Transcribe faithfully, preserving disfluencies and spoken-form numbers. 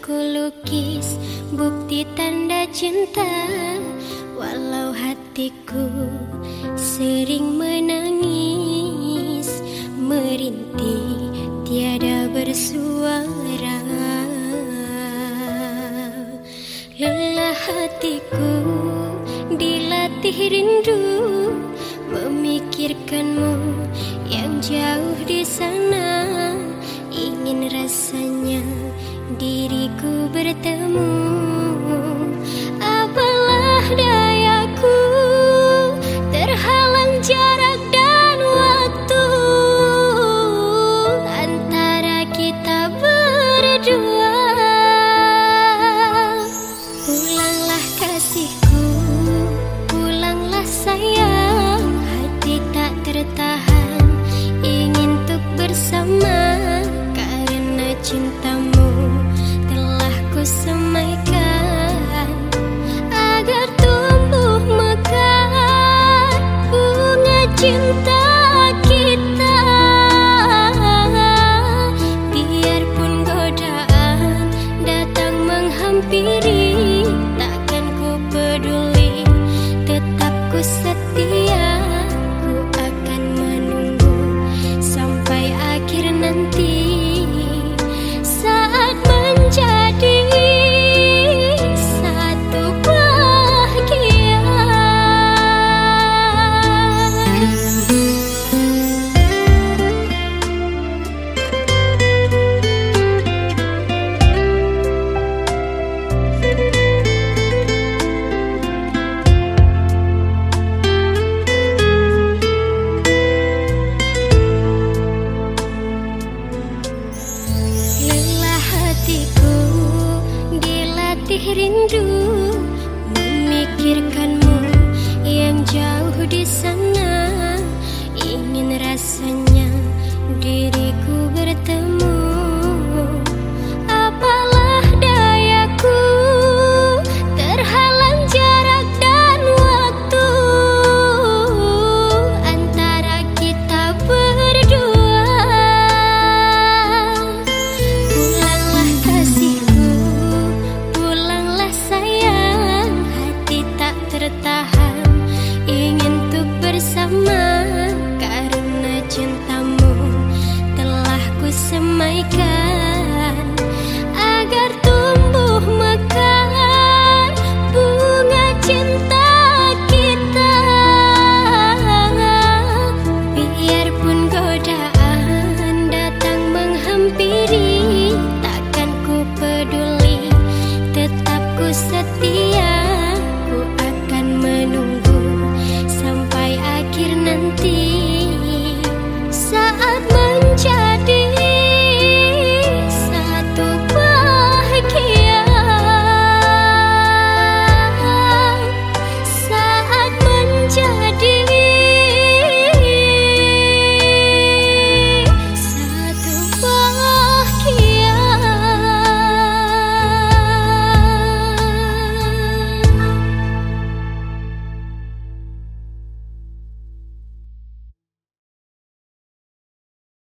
ku lukis bukti tanda cinta, walau hatiku sering menangis, merintih tiada bersuara. Lelah hatiku dilatih rindu, memikirkanmu yang jauh di sana. Ingin rasanya diriku bertemu, apalah dayaku, terhalang jarak dan waktu antara kita berdua. Pulanglah kasihku, pulanglah sayang, hati tak tertahan ingin untuk bersama. Cintamu telah ku semaikan agar tumbuh mekar bunga cinta kita. Biarpun godaan datang menghampiri, takkan ku peduli, tetap ku setia. Ku akan menunggu sampai akhir nanti, menjadi satu bahagia. Rindu memikirkanmu yang jauh di sana. Ingin rasanya diriku bertemu, apalah dayaku, terhalang jarak dan waktu antara kita berdua. Pulanglah kasihku, sayang, hati tak tertahan ingin untuk bersama, karena cintamu telah ku semaikan.